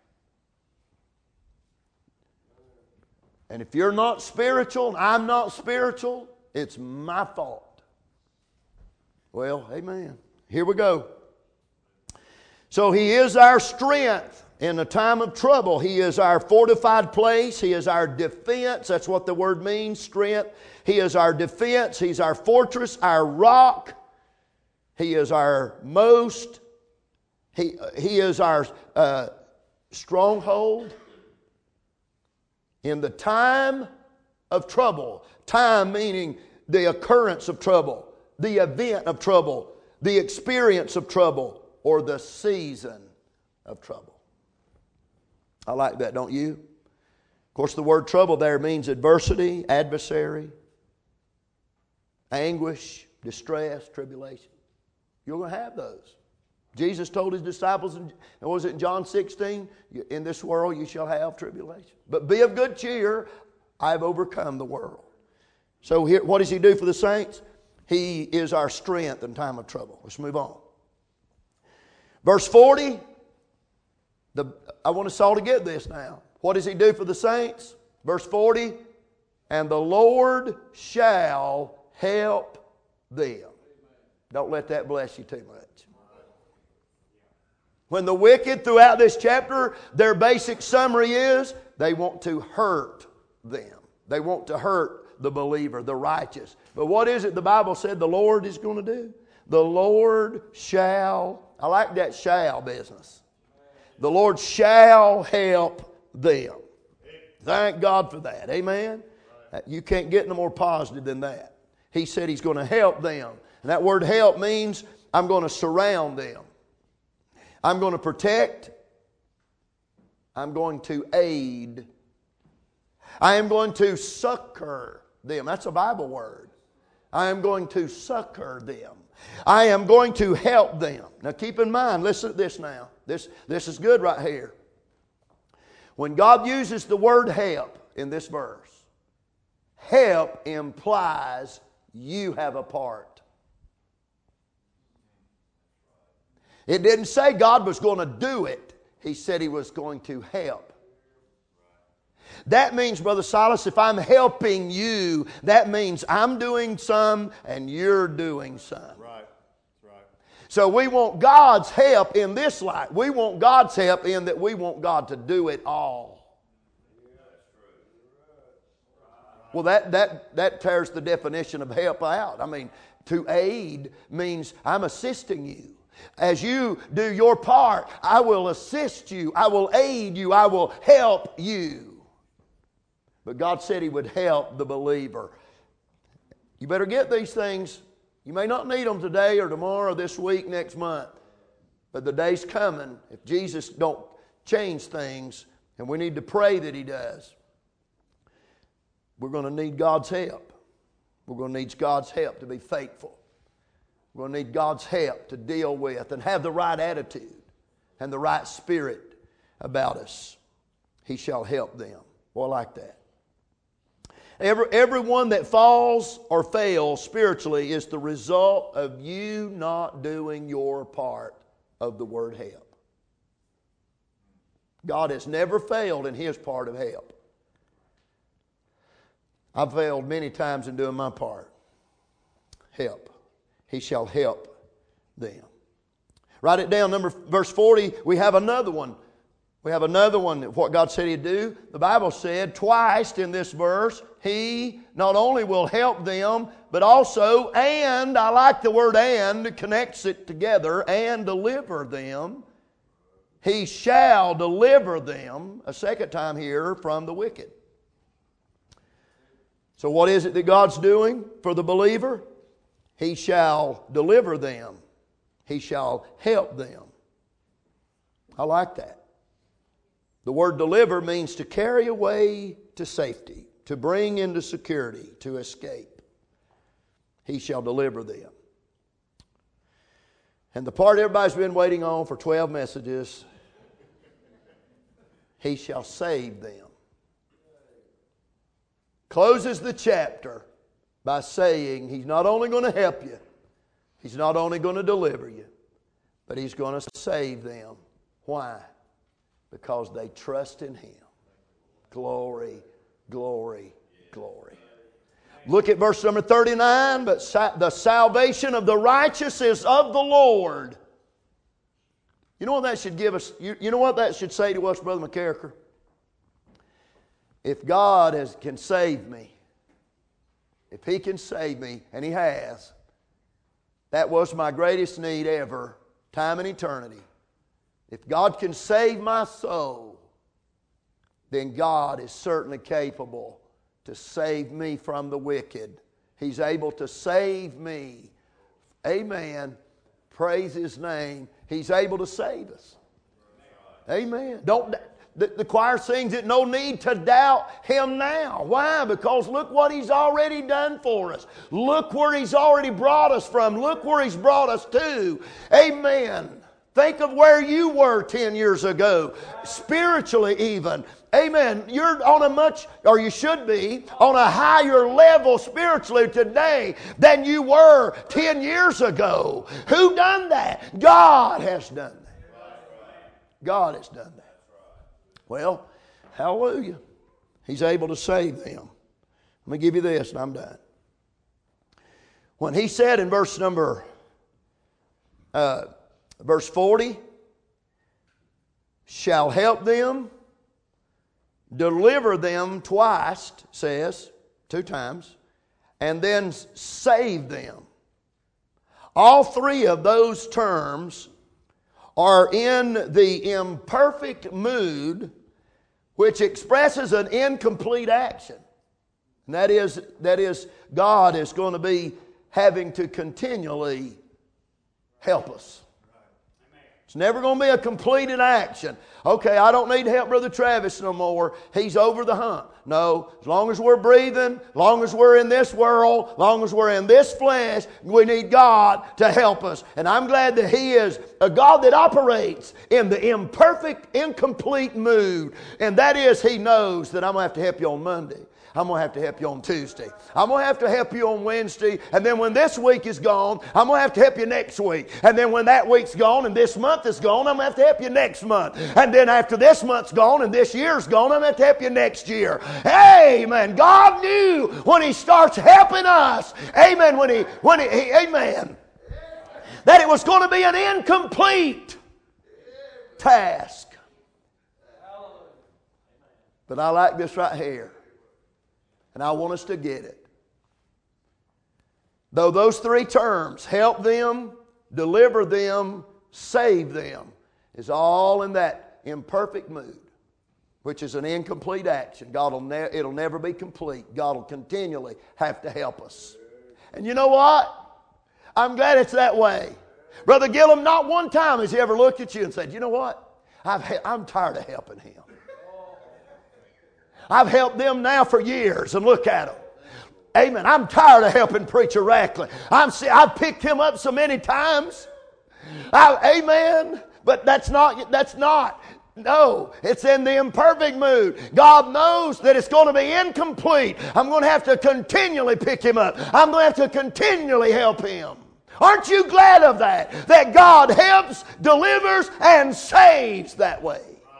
Speaker 1: And if you're not spiritual and I'm not spiritual, it's my fault. Well, amen. Here we go. So He is our strength in a time of trouble. He is our fortified place. He is our defense. That's what the word means, strength. He is our defense. He's our fortress, our rock. He is our most. He is our stronghold. In the time of trouble, time meaning the occurrence of trouble, the event of trouble, the experience of trouble, or the season of trouble. I like that, don't you? Of course, the word trouble there means adversity, adversary, anguish, distress, tribulation. You're going to have those. Jesus told His disciples, and was it in John 16? In this world you shall have tribulation. But be of good cheer, I have overcome the world. So here, what does He do for the saints? He is our strength in time of trouble. Let's move on. Verse 40, I want us all to get this now. What does He do for the saints? Verse 40, and the Lord shall help them. Don't let that bless you too much. When the wicked throughout this chapter, their basic summary is they want to hurt them. They want to hurt the believer, the righteous. But what is it the Bible said the Lord is going to do? The Lord shall, I like that shall business. The Lord shall help them. Thank God for that. Amen? You can't get no more positive than that. He said He's going to help them. And that word help means I'm going to surround them. I'm going to protect. I'm going to aid. I am going to succor them. That's a Bible word. I am going to succor them. I am going to help them. Now keep in mind, listen to this now. This is good right here. When God uses the word help in this verse, help implies you have a part. It didn't say God was going to do it. He said He was going to help. That means, Brother Silas, if I'm helping you, that means I'm doing some and you're doing some.
Speaker 2: Right. That's right.
Speaker 1: So we want God's help in this light. We want God's help in that we want God to do it all. Well, that tears the definition of help out. I mean, to aid means I'm assisting you. As you do your part, I will assist you. I will aid you. I will help you. But God said He would help the believer. You better get these things. You may not need them today or tomorrow or this week, next month. But the day's coming. If Jesus don't change things, and we need to pray that He does, we're going to need God's help. We're going to need God's help to be faithful. We're going to need God's help to deal with and have the right attitude and the right spirit about us. He shall help them. Boy, I like that. Everyone that falls or fails spiritually is the result of you not doing your part of the word help. God has never failed in His part of help. I've failed many times in doing my part. Help. He shall help them. Write it down. Verse 40, we have another one. We have another one, what God said He'd do. The Bible said twice in this verse, He not only will help them, but also, and, I like the word and, connects it together, and deliver them. He shall deliver them, a second time here, from the wicked. So what is it that God's doing for the believer? He shall deliver them. He shall help them. I like that. The word deliver means to carry away to safety, to bring into security, to escape. He shall deliver them. And the part everybody's been waiting on for 12 messages, He shall save them. Closes the chapter by saying He's not only going to help you, He's not only going to deliver you, but He's going to save them. Why? Because they trust in Him. Glory, glory, glory. Look at verse number 39. But the salvation of the righteous is of the Lord. You know what that should give us? You know what that should say to us, Brother McCarricker? If God can save me, if He can save me, and He has, that was my greatest need ever, time and eternity. If God can save my soul, then God is certainly capable to save me from the wicked. He's able to save me. Amen. Praise His name. He's able to save us. Amen. The choir sings it, no need to doubt Him now. Why? Because look what He's already done for us. Look where He's already brought us from. Look where He's brought us to. Amen. Think of where you were 10 years ago, spiritually even. Amen. You're on a much, or you should be, on a higher level spiritually today than you were 10 years ago. Who done that? God has done that. God has done that. Well, hallelujah. He's able to save them. Let me give you this and I'm done. When He said in verse 40, shall help them, deliver them twice, says, 2 times, and then save them. All three of those terms are in the imperfect mood which expresses an incomplete action. And that is God is going to be having to continually help us. It's never going to be a completed action. Okay, I don't need to help Brother Travis no more. He's over the hump. No, as long as we're breathing, as long as we're in this world, as long as we're in this flesh, we need God to help us. And I'm glad that He is a God that operates in the imperfect, incomplete mood. And that is, He knows that I'm going to have to help you on Monday. I'm going to have to help you on Tuesday. I'm going to have to help you on Wednesday. And then when this week is gone, I'm going to have to help you next week. And then when that week's gone and this month is gone, I'm going to have to help you next month. And then after this month's gone and this year's gone, I'm going to have to help you next year. Amen. God knew when He starts helping us, amen, when he amen, that it was going to be an incomplete task. But I like this right here. And I want us to get it. Though those 3 terms, help them, deliver them, save them, is all in that imperfect mood, which is an incomplete action. It'll never be complete. God will continually have to help us. And you know what? I'm glad it's that way. Brother Gillum, not one time has He ever looked at you and said, you know what? I'm tired of helping him. I've helped them now for years, and look at them. Amen. I'm tired of helping Preacher Rackley. I've picked him up so many times. Amen. But that's not. No, it's in the imperfect mood. God knows that it's going to be incomplete. I'm going to have to continually pick him up. I'm going to have to continually help him. Aren't you glad of that? That God helps, delivers, and saves that way.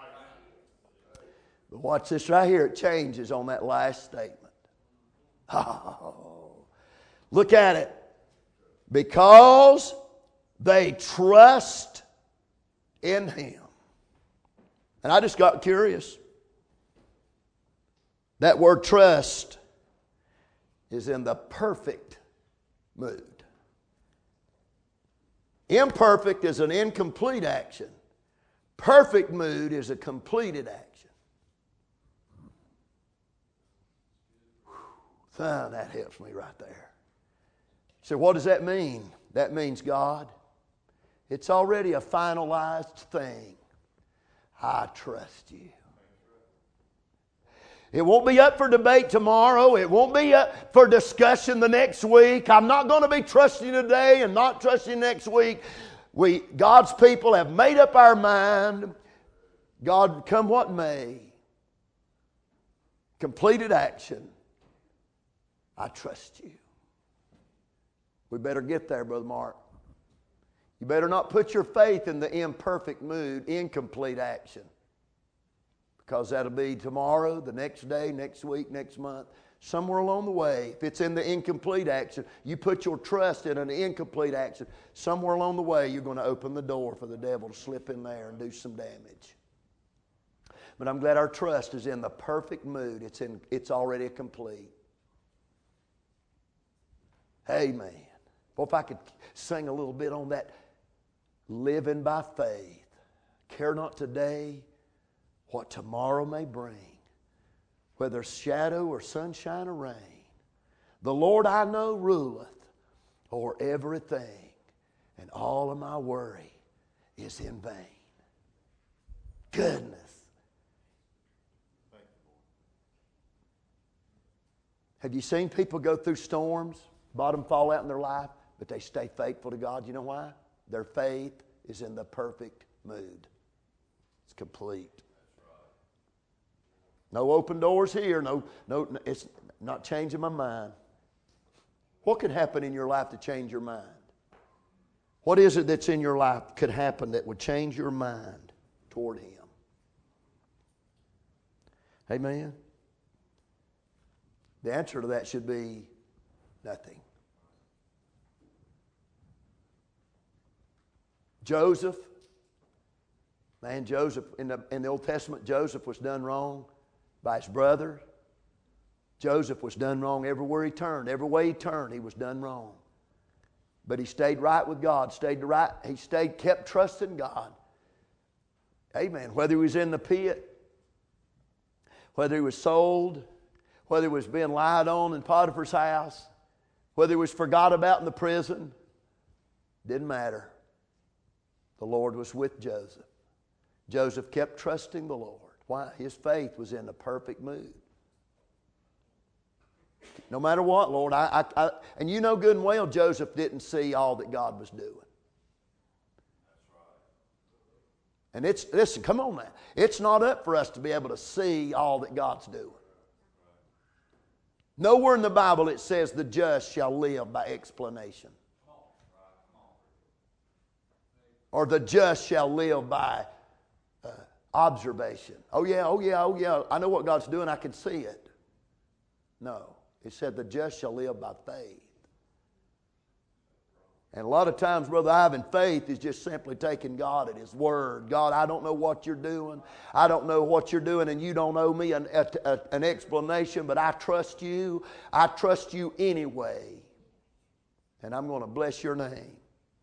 Speaker 1: But watch this right here. It changes on that last statement. Oh, look at it. Because they trust in Him. And I just got curious. That word trust is in the perfect mood. Imperfect is an incomplete action. Perfect mood is a completed action. That helps me right there. So what does that mean? That means, God, it's already a finalized thing. I trust you. It won't be up for debate tomorrow. It won't be up for discussion the next week. I'm not going to be trusting today and not trusting next week. God's people have made up our mind. God, come what may. Completed action. I trust you. We better get there, Brother Mark. You better not put your faith in the imperfect mood, incomplete action. Because that'll be tomorrow, the next day, next week, next month. Somewhere along the way, if it's in the incomplete action, you put your trust in an incomplete action, somewhere along the way you're going to open the door for the devil to slip in there and do some damage. But I'm glad our trust is in the perfect mood. It's already complete. Amen. Well, if I could sing a little bit on that, living by faith. Care not today what tomorrow may bring, whether shadow or sunshine or rain. The Lord I know ruleth o'er everything, and all of my worry is in vain. Goodness. Have you seen people go through storms, bottom fall out in their life, but they stay faithful to God? You know why? Their faith is in the perfect mood. It's complete. No open doors here. No, it's not changing my mind. What could happen in your life to change your mind? What is it that's in your life could happen that would change your mind toward Him? Amen? The answer to that should be nothing. Joseph, in the Old Testament, Joseph was done wrong by his brother. Joseph was done wrong everywhere he turned. Every way he turned, he was done wrong. But he stayed right with God. Kept trusting God. Amen. Whether he was in the pit, whether he was sold, whether he was being lied on in Potiphar's house, whether he was forgot about in the prison, didn't matter. The Lord was with Joseph. Joseph kept trusting the Lord. Why? His faith was in the perfect mood. No matter what, Lord, and you know good and well Joseph didn't see all that God was doing. And listen, come on now. It's not up for us to be able to see all that God's doing. Nowhere in the Bible it says the just shall live by explanation. Or the just shall live by observation. Oh yeah. I know what God's doing. I can see it. No. It said the just shall live by faith. And a lot of times, Brother Ivan, faith is just simply taking God at His word. God, I don't know what you're doing. I don't know what you're doing, and you don't owe me an explanation, but I trust you. I trust you anyway. And I'm going to bless your name.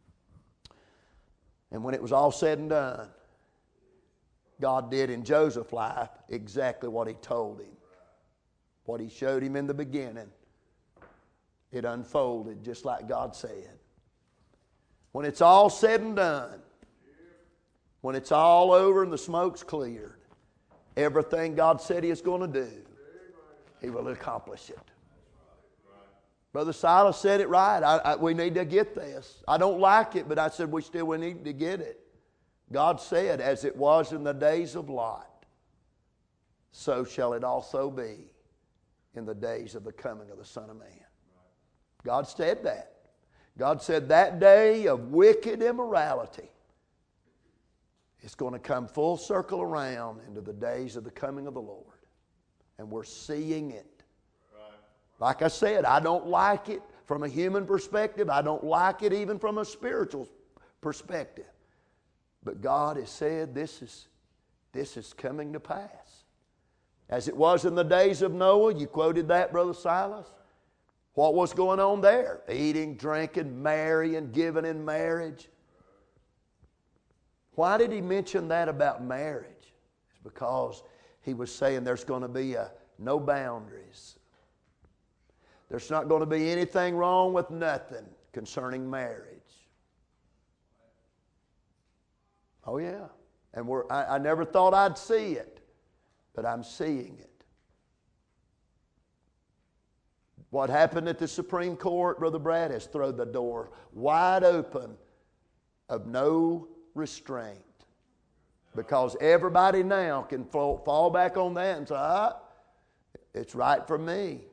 Speaker 1: And when it was all said and done, God did in Joseph's life exactly what He told him. What He showed him in the beginning, it unfolded just like God said. When it's all said and done, when it's all over and the smoke's cleared, everything God said He is going to do, He will accomplish it. Brother Silas said it right. We need to get this. I don't like it, but I said we need to get it. God said, as it was in the days of Lot, so shall it also be in the days of the coming of the Son of Man. God said that. God said that day of wicked immorality is going to come full circle around into the days of the coming of the Lord. And we're seeing it. Like I said, I don't like it from a human perspective. I don't like it even from a spiritual perspective. But God has said this is coming to pass. As it was in the days of Noah, you quoted that, Brother Silas. What was going on there? Eating, drinking, marrying, giving in marriage. Why did He mention that about marriage? It's because He was saying there's going to be no boundaries. There's not going to be anything wrong with nothing concerning marriage. Oh yeah. And I never thought I'd see it, but I'm seeing it. What happened at the Supreme Court, Brother Brad, has thrown the door wide open of no restraint. Because everybody now can fall back on that and say, it's right for me.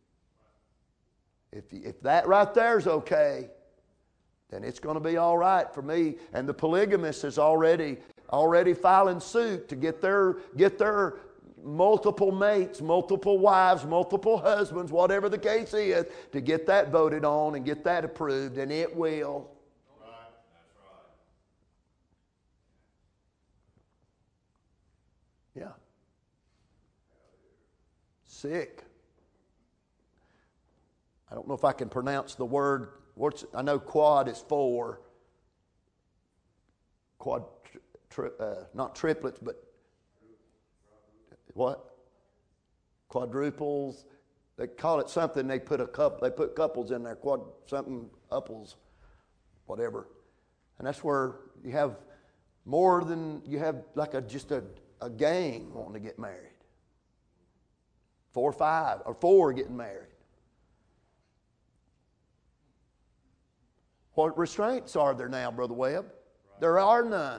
Speaker 1: If that right there is okay, then it's going to be all right for me. And the polygamist is already filing suit to get their multiple mates, multiple wives, multiple husbands, whatever the case is, to get that voted on and get that approved, and it will.
Speaker 2: Right. That's right.
Speaker 1: Yeah. Sick. I don't know if I can pronounce the word. I know quad is 4. Not triplets, but what? Quadruples. They call it something. They put couples in there. Upples, whatever. And that's where you have more than you have, like just a gang wanting to get married. 4 or 5 or 4 getting married. What restraints are there now, Brother Webb? Right. There are none.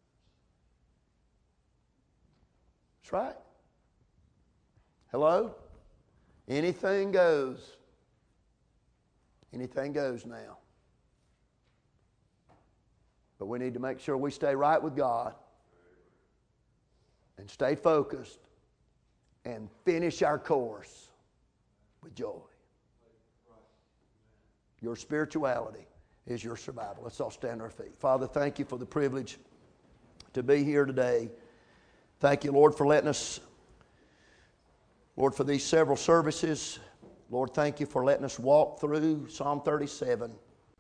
Speaker 1: That's right. Hello? Anything goes. Anything goes now. But we need to make sure we stay right with God and stay focused and finish our course with joy. Your spirituality is your survival. Let's all stand on our feet. Father, thank you for the privilege to be here today. Thank you, Lord, for letting us, Lord, for these several services. Lord, thank you for letting us walk through Psalm 37.